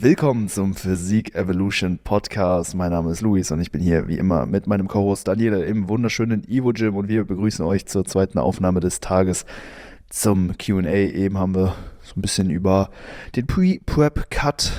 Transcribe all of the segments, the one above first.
Willkommen zum Physik Evolution Podcast. Mein Name ist Luis und ich bin hier wie immer mit meinem Co-Host Daniele im wunderschönen Evo Gym und wir begrüßen euch zur zweiten Aufnahme des Tages zum Q&A. Eben haben wir so ein bisschen über den Pre-Prep-Cut,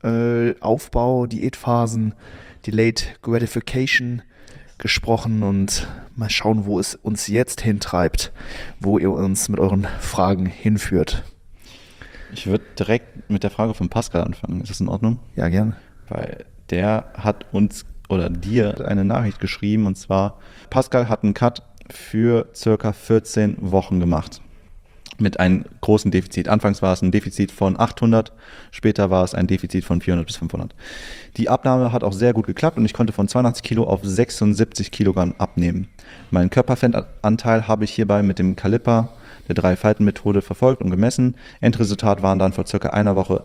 Aufbau, Diätphasen, Delayed Gratification gesprochen und mal schauen, wo es uns jetzt hintreibt, wo ihr uns mit euren Fragen hinführt. Ich würde direkt mit der Frage von Pascal anfangen. Ist das in Ordnung? Ja, gerne. Weil der hat uns oder dir eine Nachricht geschrieben und zwar, Pascal hat einen Cut für circa 14 Wochen gemacht. Mit einem großen Defizit. Anfangs war es ein Defizit von 800, später war es ein Defizit von 400 bis 500. Die Abnahme hat auch sehr gut geklappt und ich konnte von 82 Kilo auf 76 Kilogramm abnehmen. Meinen Körperfettanteil habe ich hierbei mit dem Caliper der 3-Falten-Methode verfolgt und gemessen. Endresultat waren dann vor circa einer Woche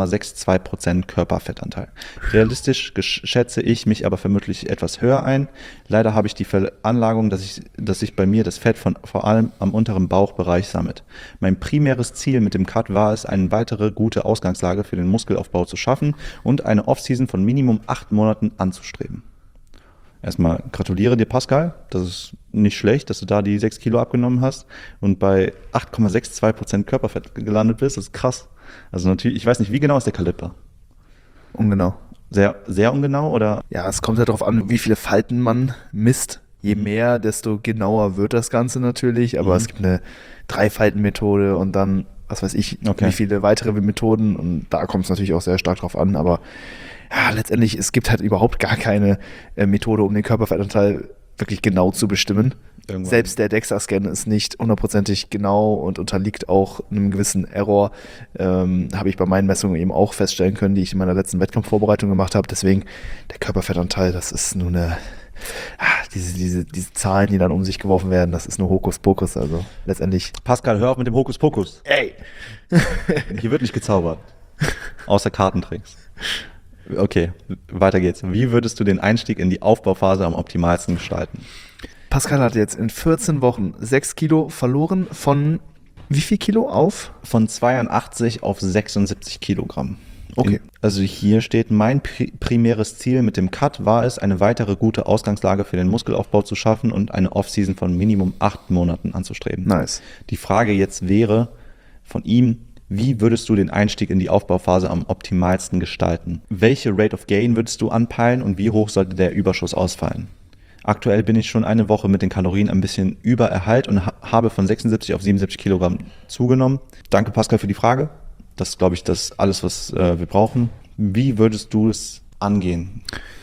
8,62% Körperfettanteil. Realistisch schätze ich mich aber vermutlich etwas höher ein. Leider habe ich die Veranlagung, dass sich bei mir das Fett vor allem am unteren Bauchbereich sammelt. Mein primäres Ziel mit dem Cut war es, eine weitere gute Ausgangslage für den Muskelaufbau zu schaffen und eine Off-Season von Minimum 8 Monaten anzustreben. Erstmal gratuliere dir, Pascal. Das ist nicht schlecht, dass du da die 6 Kilo abgenommen hast und bei 8,62% Körperfett gelandet bist. Das ist krass. Also natürlich, ich weiß nicht, wie genau ist der Caliper? Ungenau. Sehr, sehr ungenau, oder? Ja, es kommt ja darauf an, wie viele Falten man misst. Je mehr, desto genauer wird das Ganze natürlich. Aber es gibt eine 3-Falten-Methode und dann, was weiß ich, wie viele weitere Methoden. Und da kommt es natürlich auch sehr stark drauf an. Aber ja, letztendlich, es gibt halt überhaupt gar keine Methode, um den Körperfettanteil wirklich genau zu bestimmen. Irgendwann. Selbst der DEXA-Scan ist nicht hundertprozentig genau und unterliegt auch einem gewissen Error. Habe ich bei meinen Messungen eben auch feststellen können, die ich in meiner letzten Wettkampfvorbereitung gemacht habe. Deswegen, der Körperfettanteil, das ist nur eine, diese Zahlen, die dann um sich geworfen werden, das ist nur Hokuspokus. Also letztendlich. Pascal, hör auf mit dem Hokuspokus. Ey! Hier wird nicht gezaubert. Außer Kartentricks. Okay, weiter geht's. Wie würdest du den Einstieg in die Aufbauphase am optimalsten gestalten? Pascal hat jetzt in 14 Wochen 6 Kilo verloren von wie viel Kilo auf? Von 82 auf 76 Kilogramm. Okay. Also hier steht, mein primäres Ziel mit dem Cut war es, eine weitere gute Ausgangslage für den Muskelaufbau zu schaffen und eine Off-Season von Minimum 8 Monaten anzustreben. Nice. Die Frage jetzt wäre von ihm, wie würdest du den Einstieg in die Aufbauphase am optimalsten gestalten? Welche Rate of Gain würdest du anpeilen und wie hoch sollte der Überschuss ausfallen? Aktuell bin ich schon eine Woche mit den Kalorien ein bisschen über Erhalt und habe von 76 auf 77 Kilogramm zugenommen. Danke, Pascal, für die Frage. Das ist, glaube ich, das alles, was wir brauchen. Wie würdest du es angehen?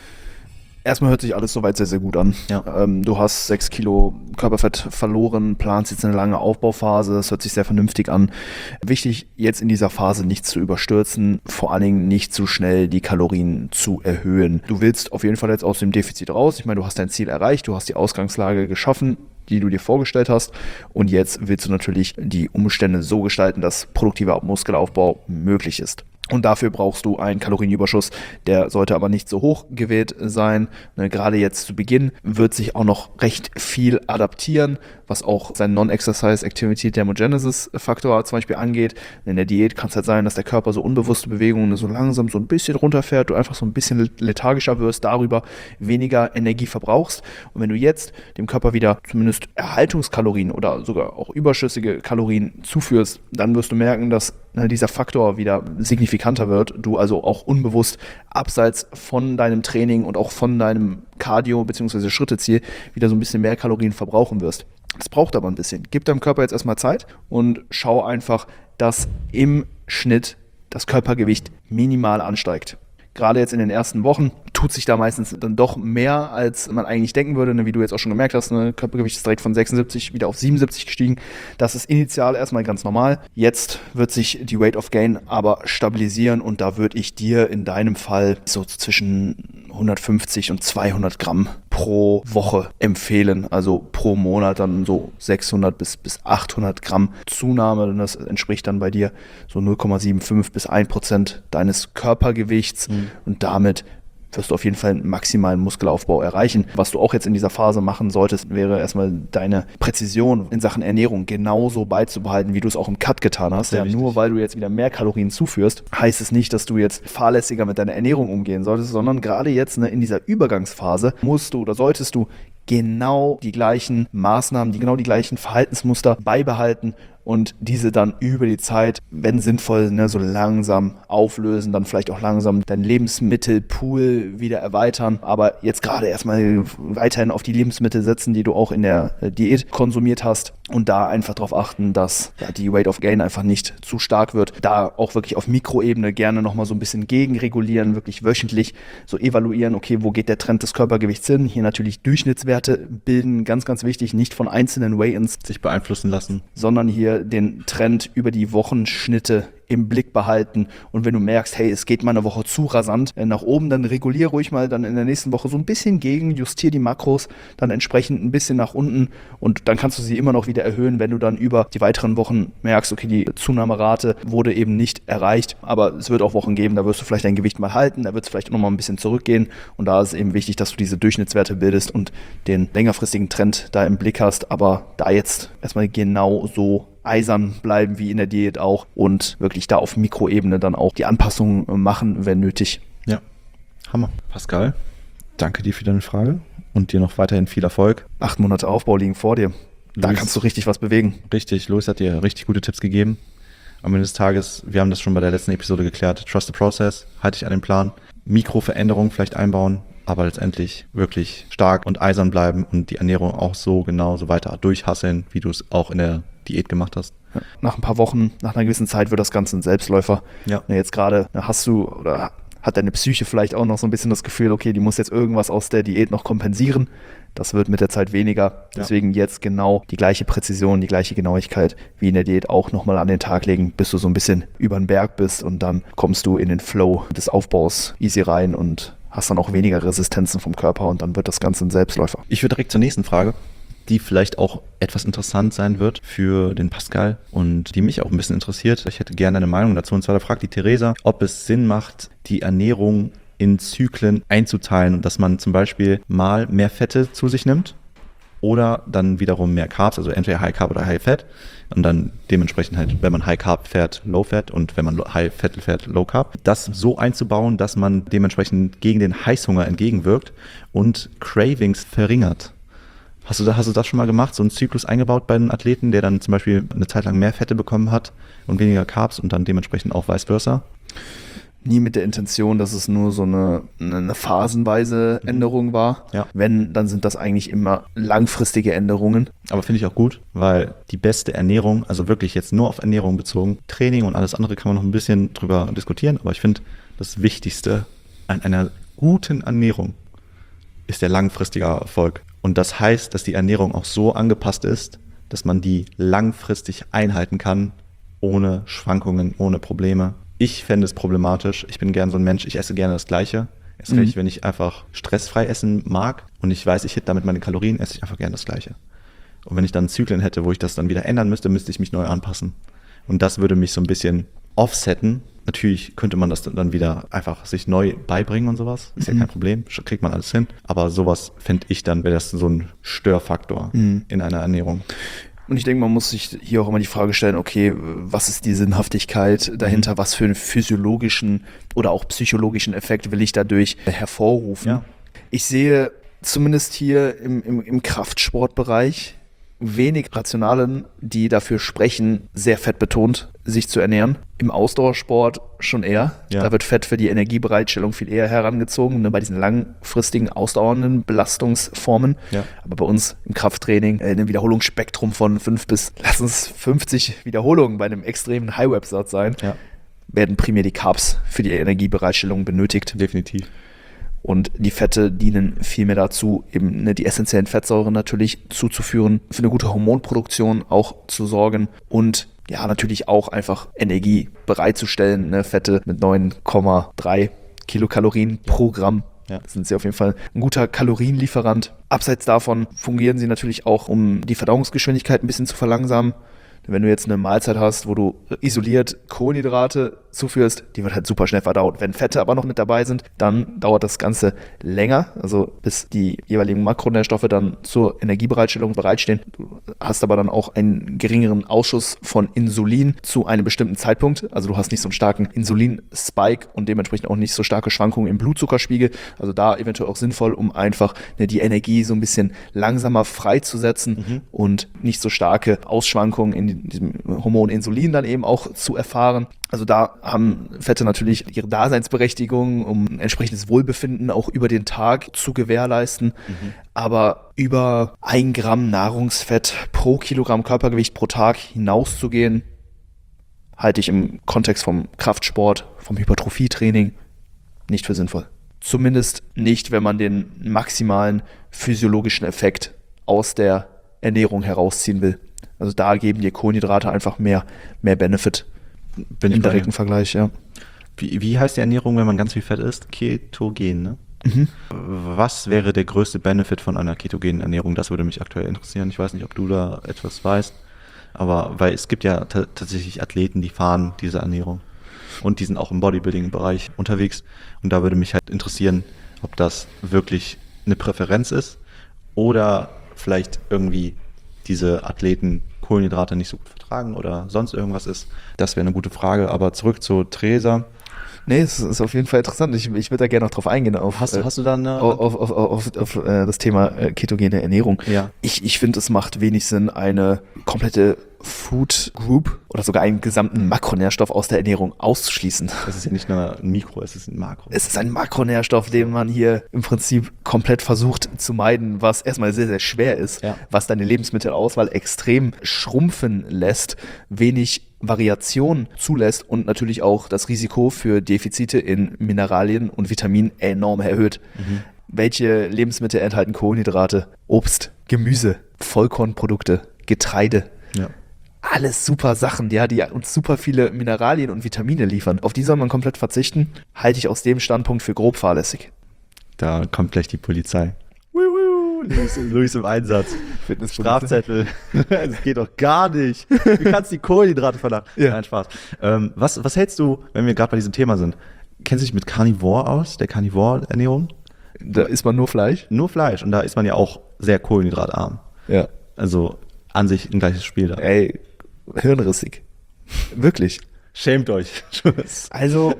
Erstmal hört sich alles soweit sehr, sehr gut an. Ja. Du hast 6 Kilo Körperfett verloren, planst jetzt eine lange Aufbauphase, das hört sich sehr vernünftig an. Wichtig, jetzt in dieser Phase nichts zu überstürzen, vor allen Dingen nicht zu schnell die Kalorien zu erhöhen. Du willst auf jeden Fall jetzt aus dem Defizit raus. Ich meine, du hast dein Ziel erreicht, du hast die Ausgangslage geschaffen, die du dir vorgestellt hast. Und jetzt willst du natürlich die Umstände so gestalten, dass produktiver Muskelaufbau möglich ist. Und dafür brauchst du einen Kalorienüberschuss, der sollte aber nicht so hoch gewählt sein. Gerade jetzt zu Beginn wird sich auch noch recht viel adaptieren, was auch seinen Non-Exercise Activity Thermogenesis Faktor zum Beispiel angeht. In der Diät kann es halt sein, dass der Körper so unbewusste Bewegungen so langsam so ein bisschen runterfährt, du einfach so ein bisschen lethargischer wirst, darüber weniger Energie verbrauchst. Und wenn du jetzt dem Körper wieder zumindest Erhaltungskalorien oder sogar auch überschüssige Kalorien zuführst, dann wirst du merken, dass dieser Faktor wieder signifikanter wird, du also auch unbewusst abseits von deinem Training und auch von deinem Cardio- bzw. Schritteziel wieder so ein bisschen mehr Kalorien verbrauchen wirst. Das braucht aber ein bisschen. Gib deinem Körper jetzt erstmal Zeit und schau einfach, dass im Schnitt das Körpergewicht minimal ansteigt. Gerade jetzt in den ersten Wochen tut sich da meistens dann doch mehr, als man eigentlich denken würde, wie du jetzt auch schon gemerkt hast, Körpergewicht ist direkt von 76 wieder auf 77 gestiegen. Das ist initial erstmal ganz normal. Jetzt wird sich die Rate of Gain aber stabilisieren und da würde ich dir in deinem Fall so zwischen 150 und 200 Gramm pro Woche empfehlen, also pro Monat dann so 600 bis 800 Gramm Zunahme, und das entspricht dann bei dir so 0,75 bis 1% deines Körpergewichts und damit wirst du auf jeden Fall einen maximalen Muskelaufbau erreichen. Was du auch jetzt in dieser Phase machen solltest, wäre erstmal deine Präzision in Sachen Ernährung genauso beizubehalten, wie du es auch im Cut getan hast. Ja, nur weil du jetzt wieder mehr Kalorien zuführst, heißt es nicht, dass du jetzt fahrlässiger mit deiner Ernährung umgehen solltest, sondern gerade jetzt in dieser Übergangsphase musst du oder solltest du genau die gleichen Maßnahmen, genau die gleichen Verhaltensmuster beibehalten und diese dann über die Zeit, wenn sinnvoll, so langsam auflösen, dann vielleicht auch langsam deinen Lebensmittelpool wieder erweitern, aber jetzt gerade erstmal weiterhin auf die Lebensmittel setzen, die du auch in der Diät konsumiert hast und da einfach darauf achten, dass die Rate of Gain einfach nicht zu stark wird. Da auch wirklich auf Mikroebene gerne nochmal so ein bisschen gegenregulieren, wirklich wöchentlich so evaluieren, okay, wo geht der Trend des Körpergewichts hin? Hier natürlich Durchschnittswerte bilden, ganz, ganz wichtig, nicht von einzelnen Weigh-ins sich beeinflussen lassen, sondern hier den Trend über die Wochenschnitte im Blick behalten und wenn du merkst, hey, es geht mal eine Woche zu rasant nach oben, dann regulier ruhig mal dann in der nächsten Woche so ein bisschen gegen, justier die Makros dann entsprechend ein bisschen nach unten und dann kannst du sie immer noch wieder erhöhen, wenn du dann über die weiteren Wochen merkst, okay, die Zunahmerate wurde eben nicht erreicht, aber es wird auch Wochen geben, da wirst du vielleicht dein Gewicht mal halten, da wird es vielleicht auch noch mal ein bisschen zurückgehen und da ist es eben wichtig, dass du diese Durchschnittswerte bildest und den längerfristigen Trend da im Blick hast, aber da jetzt erstmal genau so eisern bleiben wie in der Diät auch und wirklich da auf Mikroebene dann auch die Anpassungen machen, wenn nötig. Ja, Hammer. Pascal, danke dir für deine Frage und dir noch weiterhin viel Erfolg. 8 Monate Aufbau liegen vor dir. Da Luis, kannst du richtig was bewegen. Richtig, Luis hat dir richtig gute Tipps gegeben. Am Ende des Tages, wir haben das schon bei der letzten Episode geklärt, trust the process, halte dich an den Plan, Mikroveränderungen vielleicht einbauen, aber letztendlich wirklich stark und eisern bleiben und die Ernährung auch so genauso weiter durchhasseln, wie du es auch in der Diät gemacht hast. Ja, nach ein paar Wochen, nach einer gewissen Zeit wird das Ganze ein Selbstläufer. Ja. Jetzt gerade hast du oder hat deine Psyche vielleicht auch noch so ein bisschen das Gefühl, okay, die muss jetzt irgendwas aus der Diät noch kompensieren. Das wird mit der Zeit weniger. Deswegen jetzt genau die gleiche Präzision, die gleiche Genauigkeit wie in der Diät auch nochmal an den Tag legen, bis du so ein bisschen über den Berg bist und dann kommst du in den Flow des Aufbaus easy rein und hast dann auch weniger Resistenzen vom Körper und dann wird das Ganze ein Selbstläufer. Ich würde direkt zur nächsten Frage, die vielleicht auch etwas interessant sein wird für den Pascal und die mich auch ein bisschen interessiert. Ich hätte gerne eine Meinung dazu. Und zwar da fragt die Theresa, ob es Sinn macht, die Ernährung in Zyklen einzuteilen und dass man zum Beispiel mal mehr Fette zu sich nimmt oder dann wiederum mehr Carbs, also entweder High Carb oder High Fat und dann dementsprechend halt, wenn man High Carb fährt, Low Fat und wenn man High Fat fährt, Low Carb, das so einzubauen, dass man dementsprechend gegen den Heißhunger entgegenwirkt und Cravings verringert. Hast du das schon mal gemacht, so einen Zyklus eingebaut bei einem Athleten, der dann zum Beispiel eine Zeit lang mehr Fette bekommen hat und weniger Carbs und dann dementsprechend auch vice versa? Nie mit der Intention, dass es nur so eine phasenweise Änderung war. Ja. Wenn, dann sind das eigentlich immer langfristige Änderungen. Aber finde ich auch gut, weil die beste Ernährung, also wirklich jetzt nur auf Ernährung bezogen, Training und alles andere kann man noch ein bisschen drüber diskutieren, aber ich finde, das Wichtigste an einer guten Ernährung ist der langfristige Erfolg. Und das heißt, dass die Ernährung auch so angepasst ist, dass man die langfristig einhalten kann, ohne Schwankungen, ohne Probleme. Ich fände es problematisch. Ich bin gern so ein Mensch, ich esse gerne das Gleiche. Erst recht, wenn ich einfach stressfrei essen mag und ich weiß, ich hit damit meine Kalorien, esse ich einfach gerne das Gleiche. Und wenn ich dann Zyklen hätte, wo ich das dann wieder ändern müsste, müsste ich mich neu anpassen. Und das würde mich so ein bisschen offsetten. Natürlich könnte man das dann wieder einfach sich neu beibringen und sowas. Ist ja kein Problem, kriegt man alles hin. Aber sowas fände ich dann, wäre das so ein Störfaktor in einer Ernährung. Und ich denke, man muss sich hier auch immer die Frage stellen, okay, was ist die Sinnhaftigkeit dahinter? Was für einen physiologischen oder auch psychologischen Effekt will ich dadurch hervorrufen? Ja. Ich sehe zumindest hier im Kraftsportbereich wenig Rationalen, die dafür sprechen, sehr fettbetont sich zu ernähren. Im Ausdauersport schon eher. Ja. Da wird Fett für die Energiebereitstellung viel eher herangezogen, bei diesen langfristigen, ausdauernden Belastungsformen. Ja. Aber bei uns im Krafttraining ein Wiederholungsspektrum von 5 bis, lass uns 50 Wiederholungen bei einem extremen High-Rep-Satz sein, werden primär die Carbs für die Energiebereitstellung benötigt. Definitiv. Und die Fette dienen vielmehr dazu, eben die essentiellen Fettsäuren natürlich zuzuführen, für eine gute Hormonproduktion auch zu sorgen und ja, natürlich auch einfach Energie bereitzustellen. Fette mit 9,3 Kilokalorien pro Gramm. Ja. Das sind sie auf jeden Fall ein guter Kalorienlieferant. Abseits davon fungieren sie natürlich auch, um die Verdauungsgeschwindigkeit ein bisschen zu verlangsamen. Wenn du jetzt eine Mahlzeit hast, wo du isoliert Kohlenhydrate zuführst, die wird halt super schnell verdaut. Wenn Fette aber noch mit dabei sind, dann dauert das Ganze länger, also bis die jeweiligen Makronährstoffe dann zur Energiebereitstellung bereitstehen. Du hast aber dann auch einen geringeren Ausschuss von Insulin zu einem bestimmten Zeitpunkt. Also du hast nicht so einen starken Insulin-Spike und dementsprechend auch nicht so starke Schwankungen im Blutzuckerspiegel. Also da eventuell auch sinnvoll, um einfach die Energie so ein bisschen langsamer freizusetzen und nicht so starke Ausschwankungen in diesem Hormon Insulin dann eben auch zu erfahren. Also da haben Fette natürlich ihre Daseinsberechtigung, um entsprechendes Wohlbefinden auch über den Tag zu gewährleisten. Aber über 1 Gramm Nahrungsfett pro Kilogramm Körpergewicht pro Tag hinauszugehen, halte ich im Kontext vom Kraftsport, vom Hypertrophietraining nicht für sinnvoll. Zumindest nicht, wenn man den maximalen physiologischen Effekt aus der Ernährung herausziehen will. Also da geben dir Kohlenhydrate einfach mehr Benefit. Bin ich im direkten Vergleich, ja. Wie heißt die Ernährung, wenn man ganz viel Fett isst? Ketogen, ne? Was wäre der größte Benefit von einer ketogenen Ernährung? Das würde mich aktuell interessieren. Ich weiß nicht, ob du da etwas weißt, aber weil es gibt ja tatsächlich Athleten, die fahren diese Ernährung und die sind auch im Bodybuilding-Bereich unterwegs und da würde mich halt interessieren, ob das wirklich eine Präferenz ist oder vielleicht irgendwie diese Athleten Kohlenhydrate nicht so gut vertragen oder sonst irgendwas ist. Das wäre eine gute Frage, aber zurück zu Theresa. Nee, es ist auf jeden Fall interessant. Ich würde da gerne noch drauf eingehen. Hast du da eine auf das Thema ketogene Ernährung. Ja. Ich finde, es macht wenig Sinn, eine komplette Food Group oder sogar einen gesamten Makronährstoff aus der Ernährung auszuschließen. Es ist ja nicht nur ein Mikro, es ist ein Makro. Es ist ein Makronährstoff, den man hier im Prinzip komplett versucht zu meiden, was erstmal sehr, sehr schwer ist, was deine Lebensmittelauswahl extrem schrumpfen lässt, wenig Variation zulässt und natürlich auch das Risiko für Defizite in Mineralien und Vitaminen enorm erhöht. Welche Lebensmittel enthalten Kohlenhydrate? Obst, Gemüse, Vollkornprodukte, Getreide. Ja. Alles super Sachen, die uns super viele Mineralien und Vitamine liefern. Auf die soll man komplett verzichten, halte ich aus dem Standpunkt für grob fahrlässig. Da kommt gleich die Polizei. Luis im Einsatz. Strafzettel. Das geht doch gar nicht. Du kannst die Kohlenhydrate verlangen. Ja. Nein, Spaß. Was hältst du, wenn wir gerade bei diesem Thema sind? Kennst du dich mit Carnivore aus, der Carnivore-Ernährung? Da isst man nur Fleisch? Nur Fleisch. Und da ist man ja auch sehr kohlenhydratarm. Ja. Also an sich ein gleiches Spiel da. Ey, hirnrissig. Wirklich. Schämt euch. Also,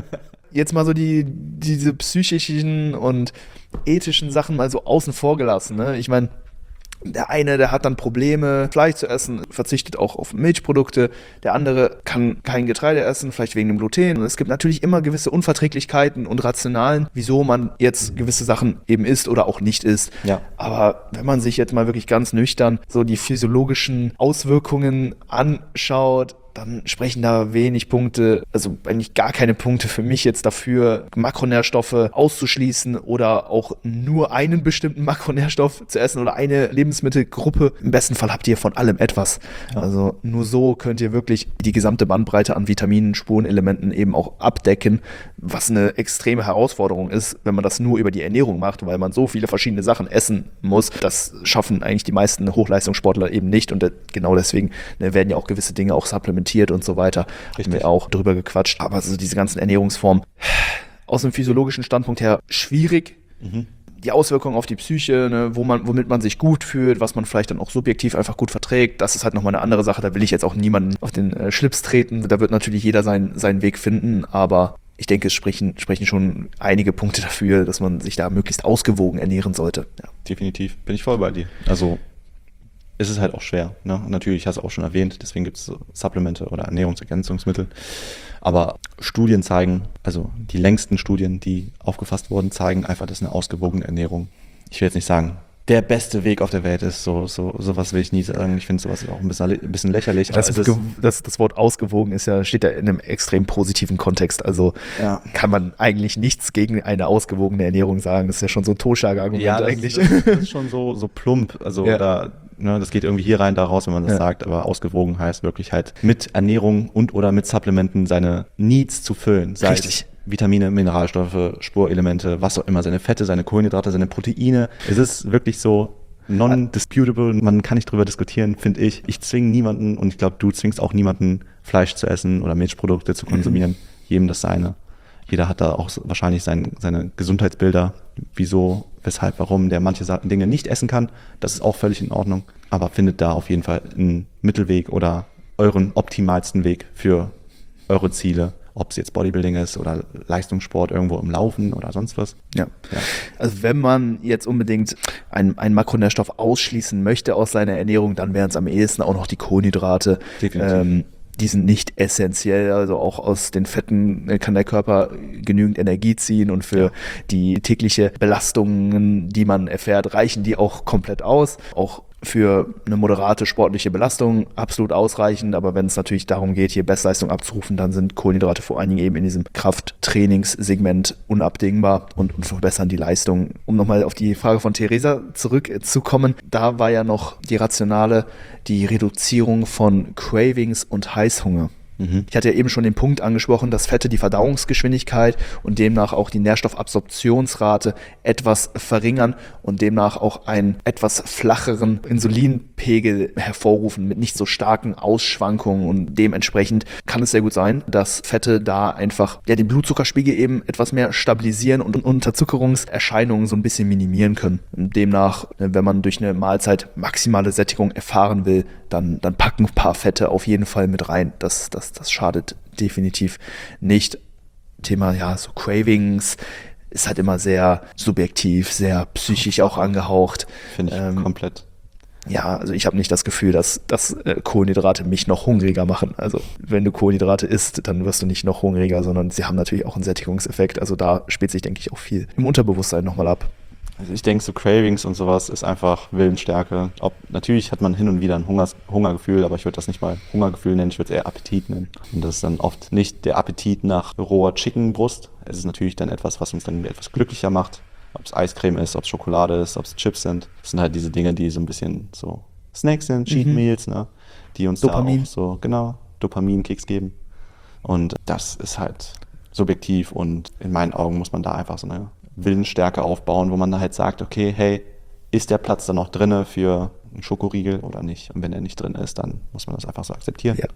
jetzt mal so diese psychischen und ethischen Sachen mal so außen vor gelassen. Ne? Ich meine, der eine, der hat dann Probleme, Fleisch zu essen, verzichtet auch auf Milchprodukte. Der andere kann kein Getreide essen, vielleicht wegen dem Gluten. Und es gibt natürlich immer gewisse Unverträglichkeiten und Rationalen, wieso man jetzt gewisse Sachen eben isst oder auch nicht isst. Ja. Aber wenn man sich jetzt mal wirklich ganz nüchtern so die physiologischen Auswirkungen anschaut, dann sprechen da wenig Punkte, also eigentlich gar keine Punkte für mich jetzt dafür, Makronährstoffe auszuschließen oder auch nur einen bestimmten Makronährstoff zu essen oder eine Lebensmittelgruppe. Im besten Fall habt ihr von allem etwas. Ja. Also nur so könnt ihr wirklich die gesamte Bandbreite an Vitaminen, Spurenelementen eben auch abdecken, was eine extreme Herausforderung ist, wenn man das nur über die Ernährung macht, weil man so viele verschiedene Sachen essen muss. Das schaffen eigentlich die meisten Hochleistungssportler eben nicht und genau deswegen werden ja auch gewisse Dinge auch supplementiert und so weiter. Richtig. Haben wir auch drüber gequatscht. Aber also diese ganzen Ernährungsformen aus dem physiologischen Standpunkt her schwierig. Die Auswirkungen auf die Psyche, ne, womit man sich gut fühlt, was man vielleicht dann auch subjektiv einfach gut verträgt, das ist halt nochmal eine andere Sache. Da will ich jetzt auch niemanden auf den Schlips treten. Da wird natürlich jeder seinen Weg finden, aber ich denke, es sprechen schon einige Punkte dafür, dass man sich da möglichst ausgewogen ernähren sollte. Ja. Definitiv, bin ich voll bei dir. Also es ist halt auch schwer. Ne? Natürlich, hast du auch schon erwähnt, deswegen gibt es so Supplemente oder Ernährungsergänzungsmittel. Aber Studien zeigen, also die längsten Studien, die aufgefasst wurden, zeigen einfach, dass eine ausgewogene Ernährung, ich will jetzt nicht sagen, der beste Weg auf der Welt ist. Sowas will ich nie sagen. Ich finde sowas auch ein bisschen lächerlich. Das Wort ausgewogen steht ja in einem extrem positiven Kontext. Also kann man eigentlich nichts gegen eine ausgewogene Ernährung sagen. Das ist ja schon so ein Totschlagargument eigentlich. Das ist schon so plump. Also das geht irgendwie hier rein, da raus, wenn man das sagt. Aber ausgewogen heißt wirklich halt mit Ernährung und oder mit Supplementen seine Needs zu füllen. Sei Richtig. Es Vitamine, Mineralstoffe, Spurelemente, was auch immer, seine Fette, seine Kohlenhydrate, seine Proteine. Es ist wirklich so, non-disputable, man kann nicht drüber diskutieren, finde ich. Ich zwinge niemanden und ich glaube, du zwingst auch niemanden, Fleisch zu essen oder Milchprodukte zu konsumieren. Jedem das seine. Jeder hat da auch wahrscheinlich seine Gesundheitsbilder, wieso, weshalb, warum der manche Dinge nicht essen kann. Das ist auch völlig in Ordnung. Aber findet da auf jeden Fall einen Mittelweg oder euren optimalsten Weg für eure Ziele. Ob es jetzt Bodybuilding ist oder Leistungssport irgendwo im Laufen oder sonst was. Ja. Also wenn man jetzt unbedingt einen Makronährstoff ausschließen möchte aus seiner Ernährung, dann wären es am ehesten auch noch die Kohlenhydrate. Definitiv. Die sind nicht essentiell, also auch aus den Fetten kann der Körper genügend Energie ziehen und für die tägliche Belastungen, die man erfährt, reichen die auch komplett aus. Auch für eine moderate sportliche Belastung absolut ausreichend, aber wenn es natürlich darum geht, hier Bestleistung abzurufen, dann sind Kohlenhydrate vor allen Dingen eben in diesem Krafttrainingssegment unabdingbar und verbessern die Leistung. Um nochmal auf die Frage von Theresa zurückzukommen, da war ja noch die Rationale, die Reduzierung von Cravings und Heißhunger. Ich hatte ja eben schon den Punkt angesprochen, dass Fette die Verdauungsgeschwindigkeit und demnach auch die Nährstoffabsorptionsrate etwas verringern und demnach auch einen etwas flacheren Insulinpegel hervorrufen mit nicht so starken Ausschwankungen, und dementsprechend kann es sehr gut sein, dass Fette da einfach den Blutzuckerspiegel eben etwas mehr stabilisieren und Unterzuckerungserscheinungen so ein bisschen minimieren können. Und demnach, wenn man durch eine Mahlzeit maximale Sättigung erfahren will, dann packen ein paar Fette auf jeden Fall mit rein. Das schadet definitiv nicht. Thema, so Cravings ist halt immer sehr subjektiv, sehr psychisch auch angehaucht. Finde ich komplett. Ja, also ich habe nicht das Gefühl, dass Kohlenhydrate mich noch hungriger machen. Also wenn du Kohlenhydrate isst, dann wirst du nicht noch hungriger, sondern sie haben natürlich auch einen Sättigungseffekt. Also da spielt sich, denke ich, auch viel im Unterbewusstsein nochmal ab. Also ich denke, so Cravings und sowas ist einfach Willensstärke. Natürlich hat man hin und wieder ein Hungergefühl, aber ich würde das nicht mal Hungergefühl nennen, ich würde es eher Appetit nennen. Und das ist dann oft nicht der Appetit nach roher Chickenbrust. Es ist natürlich dann etwas, was uns dann etwas glücklicher macht. Ob es Eiscreme ist, ob es Schokolade ist, ob es Chips sind. Das sind halt diese Dinge, die so ein bisschen so Snacks sind, Cheat Meals, ne? Die uns Dopamin. Da auch so, Dopaminkicks geben. Und das ist halt subjektiv und in meinen Augen muss man da einfach so eine Willensstärke aufbauen, wo man da halt sagt, okay, hey, ist der Platz da noch drinne für einen Schokoriegel oder nicht? Und wenn er nicht drin ist, dann muss man das einfach so akzeptieren. Ja.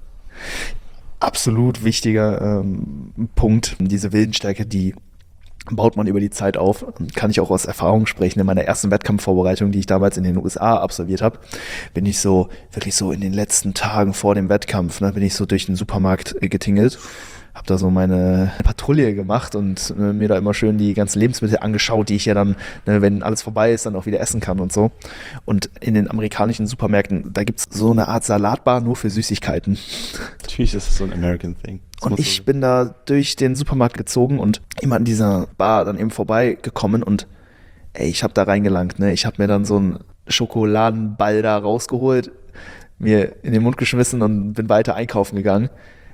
Absolut wichtiger Punkt. Diese Willensstärke, die baut man über die Zeit auf. Kann ich auch aus Erfahrung sprechen. In meiner ersten Wettkampfvorbereitung, die ich damals in den USA absolviert habe, bin ich so wirklich so in den letzten Tagen vor dem Wettkampf, bin ich so durch den Supermarkt getingelt. Habe da so meine Patrouille gemacht und mir da immer schön die ganzen Lebensmittel angeschaut, die ich ja dann, wenn alles vorbei ist, dann auch wieder essen kann und so. Und in den amerikanischen Supermärkten, da gibt es so eine Art Salatbar nur für Süßigkeiten. Natürlich ist es so ein American Thing. Und ich bin da durch den Supermarkt gezogen und immer an dieser Bar dann eben vorbeigekommen und ich habe da reingelangt. Ich habe mir dann so einen Schokoladenball da rausgeholt, mir in den Mund geschmissen und bin weiter einkaufen gegangen.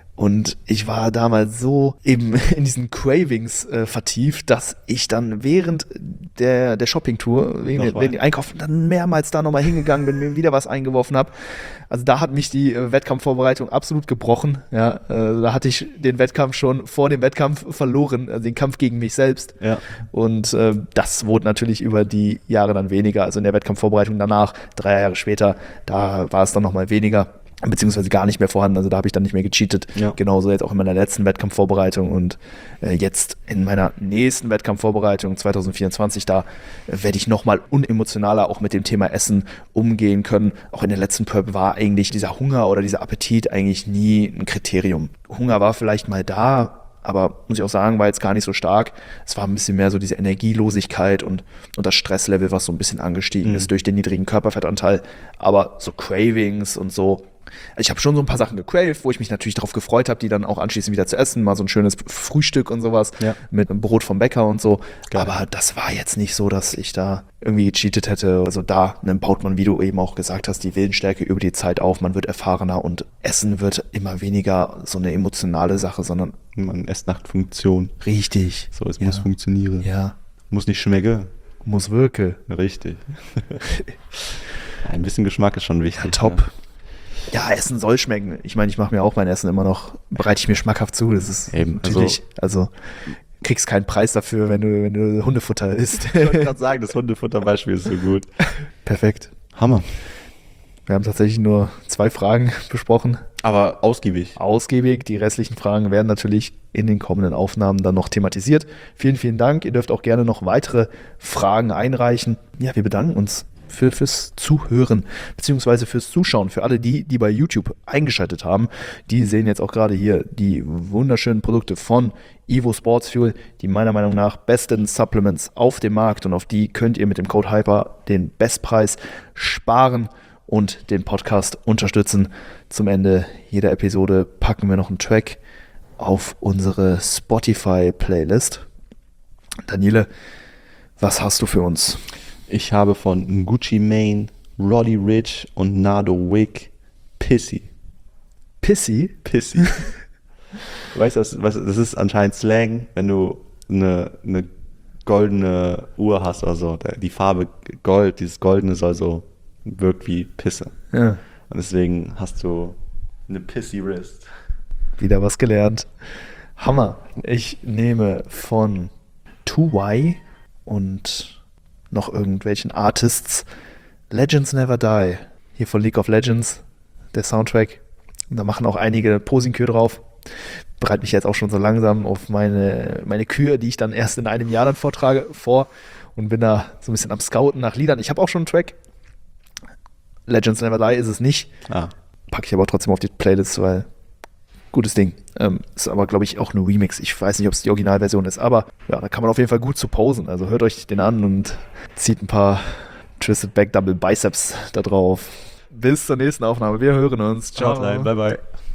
Und ich war damals so eben in diesen Cravings vertieft, dass ich dann während der Shoppingtour, wegen den Einkaufen, dann mehrmals da nochmal hingegangen bin, mir wieder was eingeworfen habe. Also da hat mich die Wettkampfvorbereitung absolut gebrochen. Ja, da hatte ich den Wettkampf schon vor dem Wettkampf verloren, also den Kampf gegen mich selbst. Ja. Und das wurde natürlich über die Jahre dann weniger. Also in der Wettkampfvorbereitung danach, 3 Jahre später, da war es dann nochmal weniger. Beziehungsweise gar nicht mehr vorhanden, also da habe ich dann nicht mehr gecheatet. Ja. Genauso jetzt auch in meiner letzten Wettkampfvorbereitung und jetzt in meiner nächsten Wettkampfvorbereitung 2024, da werde ich nochmal unemotionaler auch mit dem Thema Essen umgehen können. Auch in der letzten Prep war eigentlich dieser Hunger oder dieser Appetit eigentlich nie ein Kriterium. Hunger war vielleicht mal da, aber muss ich auch sagen, war jetzt gar nicht so stark. Es war ein bisschen mehr so diese Energielosigkeit und das Stresslevel, was so ein bisschen angestiegen ist durch den niedrigen Körperfettanteil. Aber so Cravings und so, ich habe schon so ein paar Sachen gecraved, wo ich mich natürlich darauf gefreut habe, die dann auch anschließend wieder zu essen. Mal so ein schönes Frühstück und sowas mit einem Brot vom Bäcker und so. Geil. Aber das war jetzt nicht so, dass ich da irgendwie gecheatet hätte. Also da baut man, wie du eben auch gesagt hast, die Willensstärke über die Zeit auf. Man wird erfahrener und Essen wird immer weniger so eine emotionale Sache, sondern man esst nach Funktion. Richtig. So, es muss funktionieren. Ja. Muss nicht schmecken. Muss wirken. Richtig. Ein bisschen Geschmack ist schon wichtig. Ja, top. Ja, Essen soll schmecken. Ich meine, ich mache mir auch mein Essen immer noch, bereite ich mir schmackhaft zu. Das ist eben natürlich, also kriegst keinen Preis dafür, wenn du Hundefutter isst. Ich wollte gerade sagen, das Hundefutterbeispiel ist so gut. Perfekt. Hammer. Wir haben tatsächlich nur 2 Fragen besprochen. Aber ausgiebig. Ausgiebig. Die restlichen Fragen werden natürlich in den kommenden Aufnahmen dann noch thematisiert. Vielen, vielen Dank. Ihr dürft auch gerne noch weitere Fragen einreichen. Ja, wir bedanken uns fürs Zuhören beziehungsweise fürs Zuschauen. Für alle die bei YouTube eingeschaltet haben, die sehen jetzt auch gerade hier die wunderschönen Produkte von Evo Sports Fuel, die meiner Meinung nach besten Supplements auf dem Markt, und auf die könnt ihr mit dem Code HYPER den Bestpreis sparen und den Podcast unterstützen. Zum Ende jeder Episode packen wir noch einen Track auf unsere Spotify-Playlist. Daniele, was hast du für uns? Ich habe von Gucci Mane, Roddy Ricch und Nardo Wick Pissy. Pissy? Pissy. Weißt du, das ist anscheinend Slang, wenn du eine goldene Uhr hast oder so. Die Farbe Gold, dieses Goldene wirkt wie Pisse. Ja. Und deswegen hast du eine Pissy Wrist. Wieder was gelernt. Hammer. Ich nehme von 2Y und noch irgendwelchen Artists Legends Never Die. Hier von League of Legends, der Soundtrack. Und da machen auch einige Posinkür drauf. Bereite mich jetzt auch schon so langsam auf meine Kür, die ich dann erst in einem Jahr dann vortrage, vor. Und bin da so ein bisschen am Scouten nach Liedern. Ich habe auch schon einen Track. Legends Never Die ist es nicht. Packe ich aber trotzdem auf die Playlist, weil gutes Ding. Ist aber, glaube ich, auch ein Remix. Ich weiß nicht, ob es die Originalversion ist, aber ja, da kann man auf jeden Fall gut zu posen. Also hört euch den an und zieht ein paar Twisted Back Double Biceps da drauf. Bis zur nächsten Aufnahme. Wir hören uns. Ciao. Bye, bye.